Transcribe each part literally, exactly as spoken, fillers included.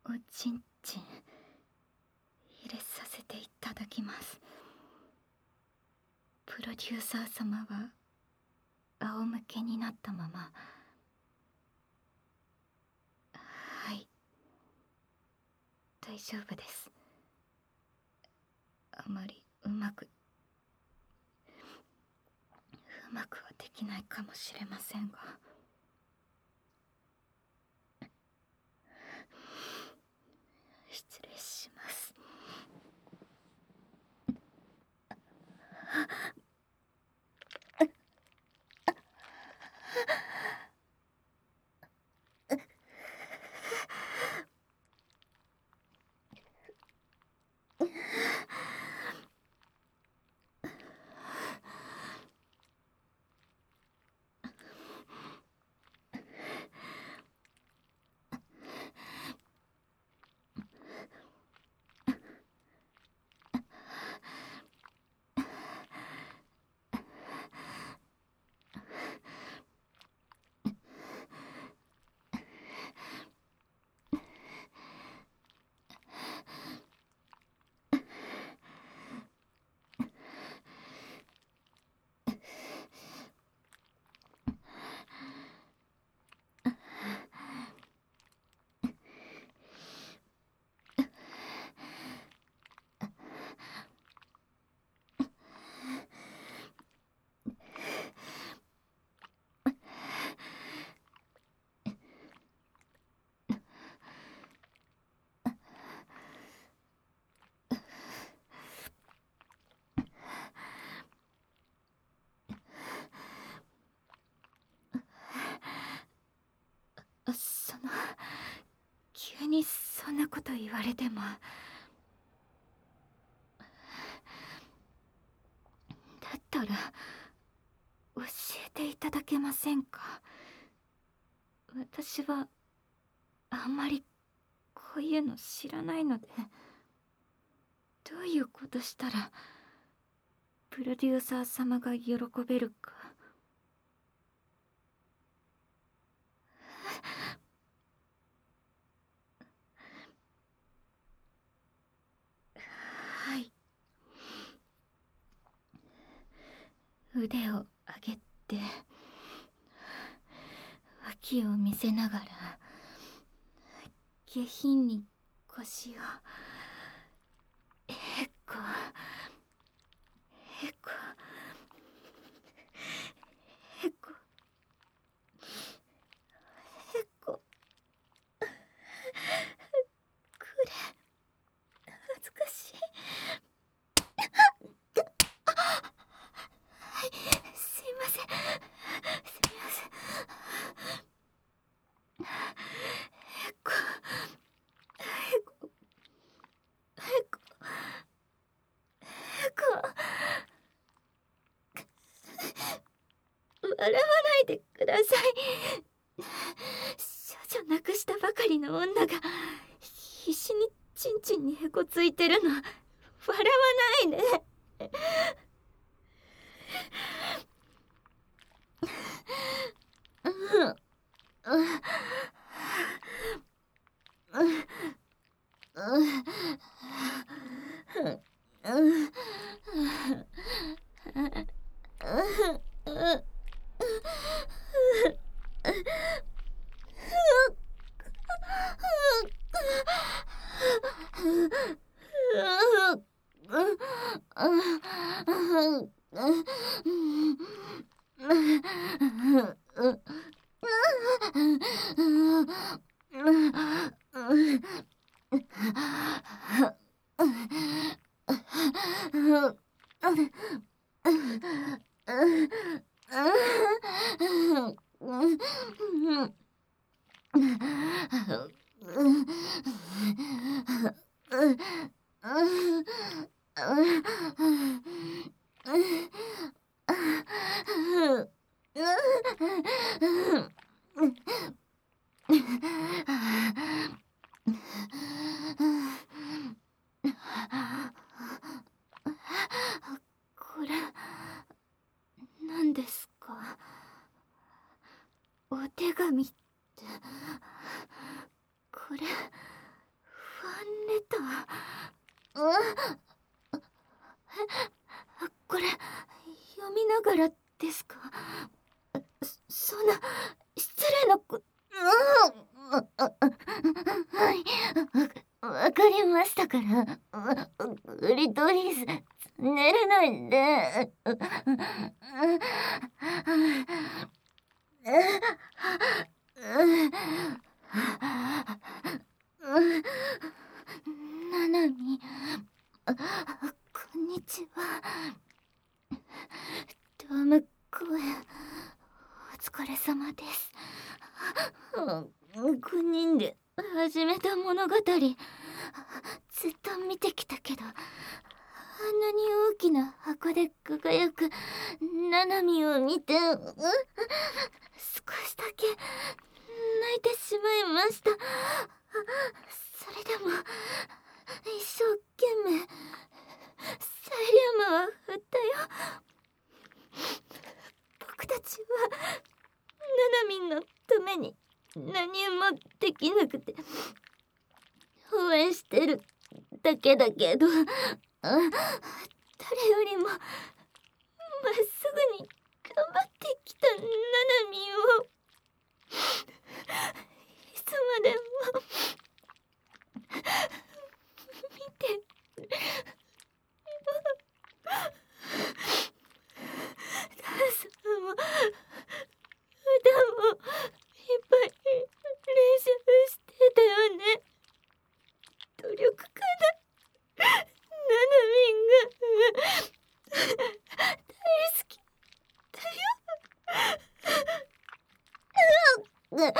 おちんちん入れさせていただきます。プロデューサー様は仰向けになったまま。はい、大丈夫です。あまりうまくうまくはできないかもしれませんが、失礼します。その急にそんなこと言われても。だったら教えていただけませんか？私はあんまりこういうの知らないので、どういうことしたらプロデューサー様が喜べるか。はい、腕を上げて脇を見せながら下品に腰をへこへこへこへこくれ。恥ずかしい。はい、すいません。すみません。へこへこへこへこ。笑わないでください。少女亡くしたばかりの女が必死にチンチンにへこついてるの笑わないで。これ何ですか？お手紙って。これた。これ読みながらですか？そそんな失礼なこ。はい、わわかりましたから。クリトリス寝れないで。ななみ、こんにちは。ドーム公演お疲れ様です。ごにんで始めた物語、ずっと見てきたけど、あんなに大きな箱で輝くナナミを見て、少しだけ泣いてしまいました。それでも一生懸命サイリウムは振ったよ。僕たちはナナミのために何もできなくて応援してるだけだけど、誰よりもまっすぐに頑張ってきたナナミをいつまでも見てダンスも歌もいっぱい練習してたよね。努力家だナナミンが大好きだよ。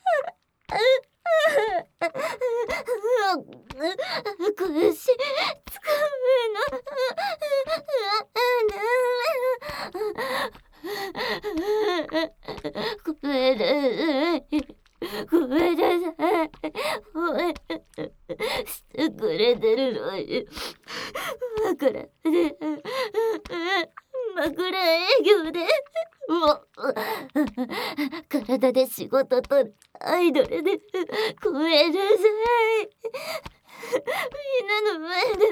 腰つかむの。ごめんなさい。ごめんなさい。応援してくれてるのに枕で枕営業でもう体で仕事とアイドルでごめんなさい。みんなの前では青春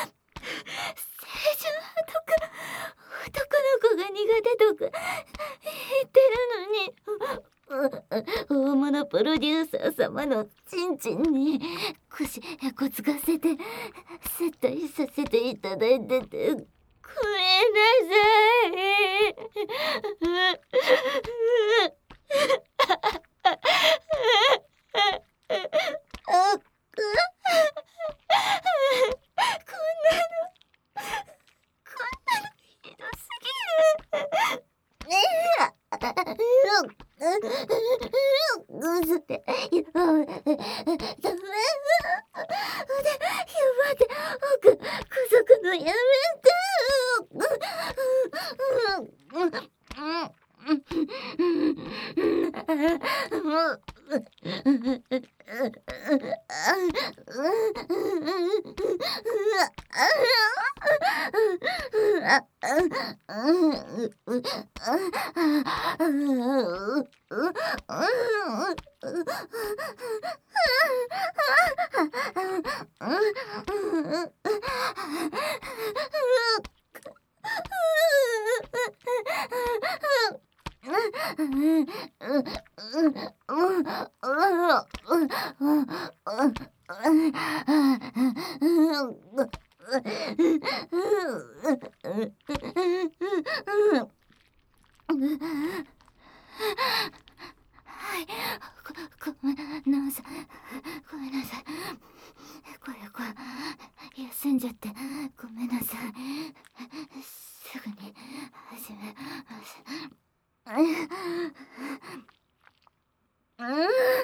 とか男の子が苦手とか言ってるのに、大物プロデューサー様のチンチンに腰へこつかせて接待させていただいててごめんなさい。こんなのこんなのひどすぎる。それやばい。ダメ。で、やばいって僕家族のやめて。もうはい、ご、ごめんなさい。ごめんなさい。これこれ休んじゃってごめんなさい。すぐに始めます。うん、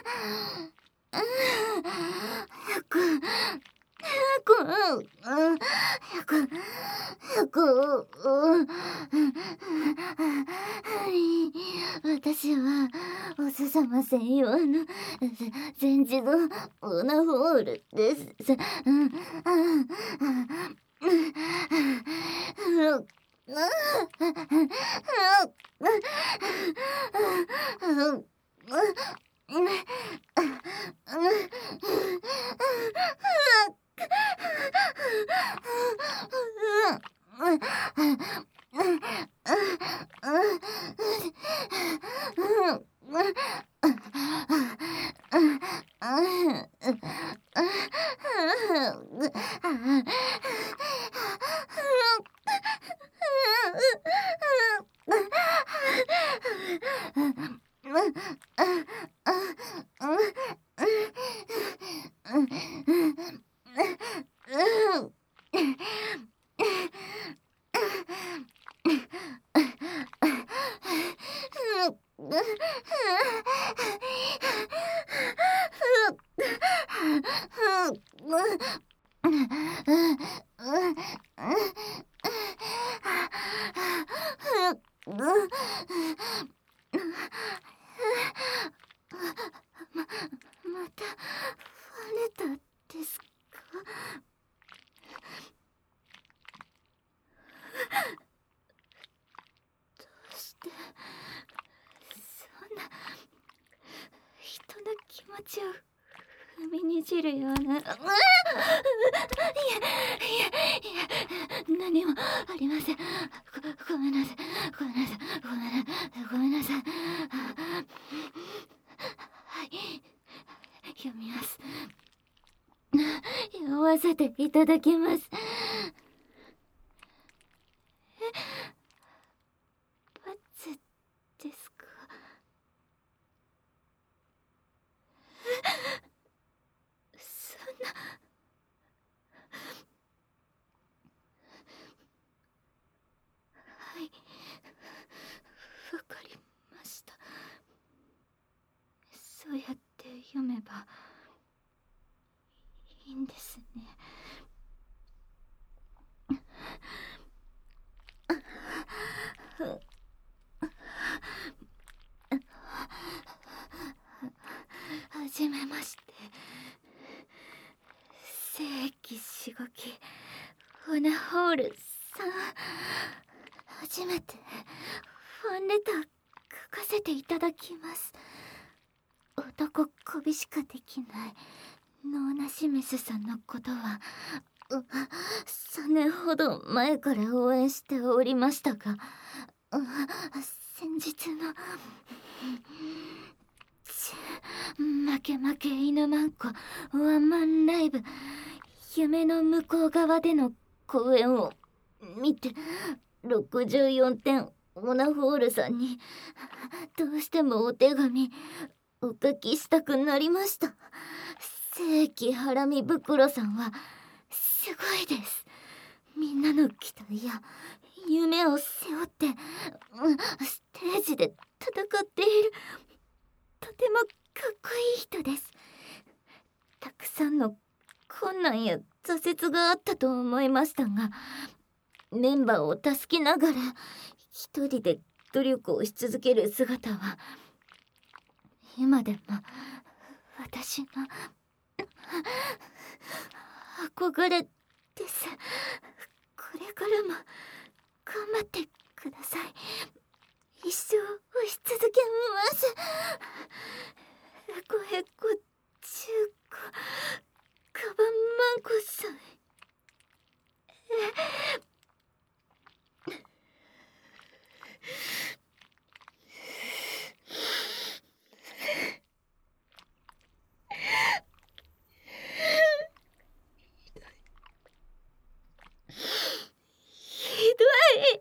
早く早く早く早く。私はおすさま専用の全自動オナホールです。うんまたファレタですか？どうしてそんな人の気持ちを踏みにじるような。いやいやいや、何もありません。ご、ごめんなさい、ごめんなさい、ごめんなさい、ごめんなさい。はい、読みます。読ませていただきます。え、バツですか？そんな。はい、わかりました。そうやって読めばいいんですね。はじめまして。聖域しごきオナホールさん、初めてファンレター書かせていただきます。男こびしかできないノーナシメスさんのことはさんねんほど前から応援しておりましたが、先日の負け負け犬マンコワンマンライブ夢の向こう側での公演を見てろくじゅうよんてんオナホールさんにどうしてもお手紙お書きしたくなりました。正規ハラミ袋さんはすごいです。みんなの期待や夢を背負ってステージで戦っているとてもかっこいい人です。たくさんの困難や挫折があったと思いましたが、メンバーを助けながら一人で努力をし続ける姿は今でも私の憧れです。これからも頑張ってください。一生押し続けます。へこへこ中古カバンマンコさん。ひどい。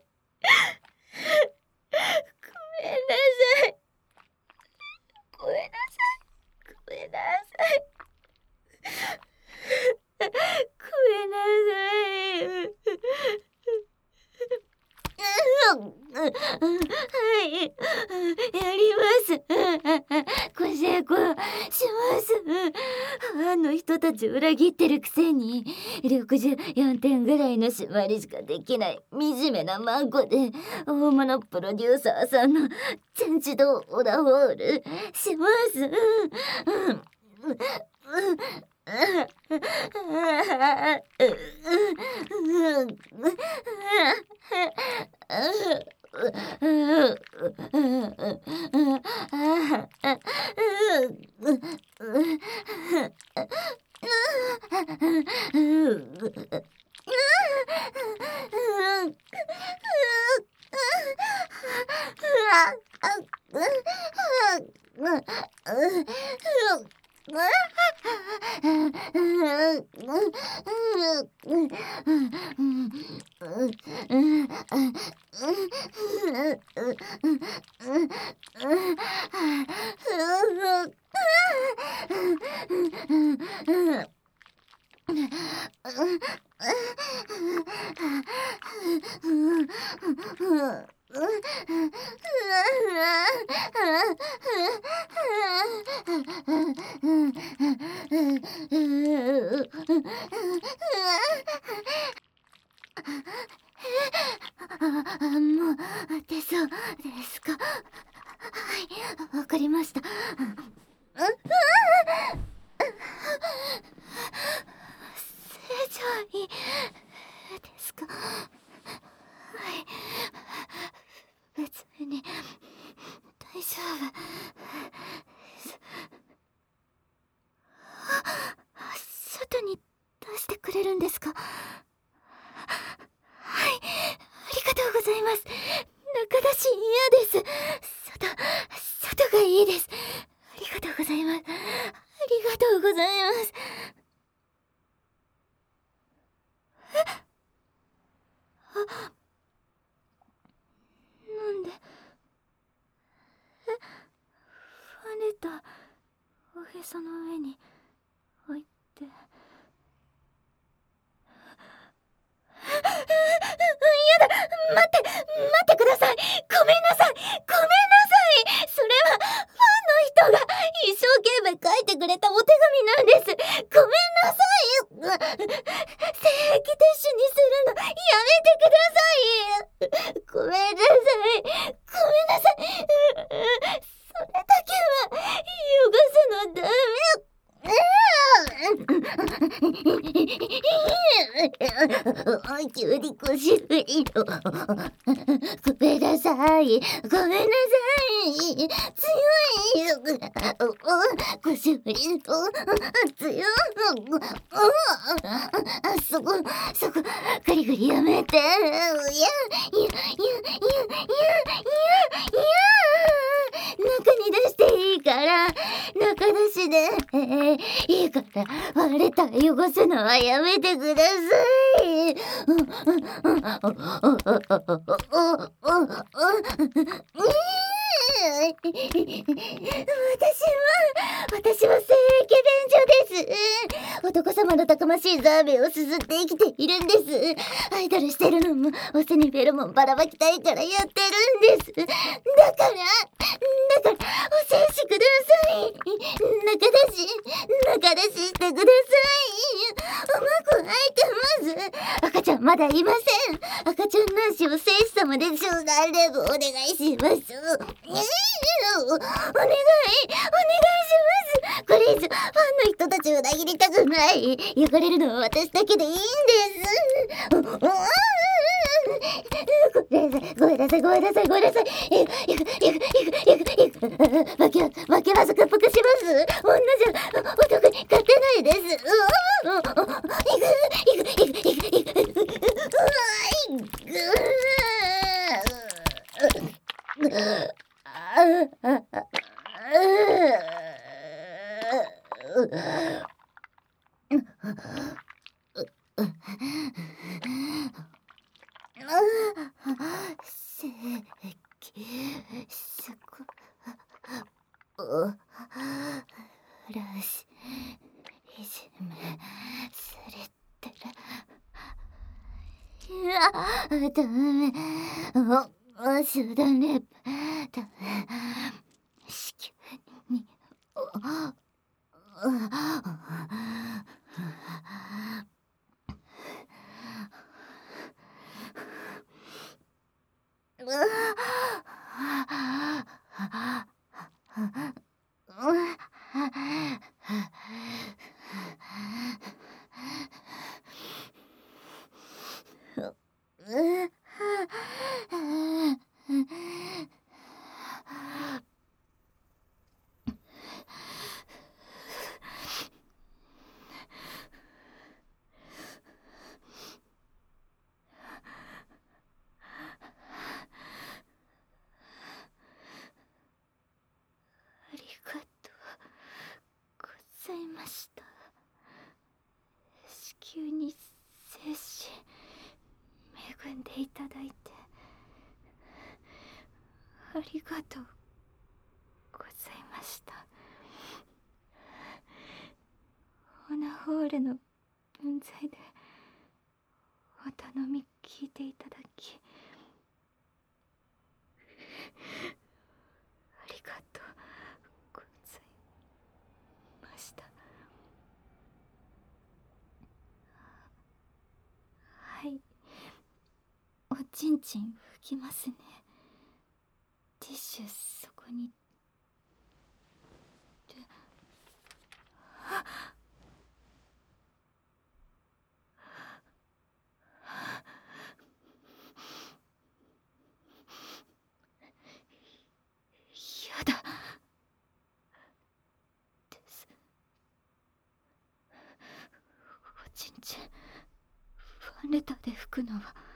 ごめんなさい。ごめんなさい。ごめんなさい。ごめんなさい。はい、やります。ご成功します。ファンの人たち裏切ってるくせにろくじゅうよんてんぐらいの締まりしかできない惨めなマンコで大物プロデューサーさんの全自動オダホールします。うんうんあ、もう出そうですか。はい、わかりました。正常位ですか。はい、別に大丈夫です。あ、外に出してくれるんですか。はい、ありがとうございます。中出し嫌です。外外がいいです。ありがとうございます。ありがとうございます。え、あ、なんで、え、跳ねたおへその上に置いて、やだ、待って、待ってください。ごめんなさい、ごめんなさい。それはファンの人が一生懸命書いてくれたお手紙なんです。ごめんなさい。聖液ティッシュにするのやめてください。ごめんなさい、ごめんなさい。それだけは汚すのダメ。急に腰振りの。ごめんなさい、ごめんなさい。強い。腰振りの強い。そこそこグリグリやめて。いやいやいやいやいやいや中に出していいから中出しで、えー、いいから割れた汚すのはやめてください。私は私は聖域便所です。男様のたくましいザーメンをすすって生きているんです。アイドルしてるのもオスにフェロモンばらまきたいからやってるんです。だからだからお制止ください。中出し中出ししてください。うまく開いてます。赤ちゃんまだいません。赤ちゃん卵子を聖子様でちょうだいレブお願いします。お願いお願いします。これ以上ファンの人たちを裏切りたくない。汚れるのは私だけでいいんです。ごめんなさいごめんなさいごめんなさいごめんなさい。いくいくいくいくいくいく負け負けます。屈服します。女じゃ男に勝てないです。いくいくいくいくいくいくうわいくせきすこおらしいじめされてる。いやダメおお集団レイプダメ子宮におおました。子宮に精子恵んでいただいてありがとうございました。オナホールの分際でお頼み聞いていただきありがとうございました。はい、おちんちん拭きますね。ティッシュそこに。で、あっ、やだです。おちんちんファンレターで拭くのは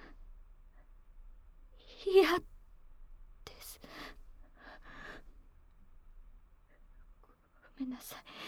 嫌です。ごめんなさい。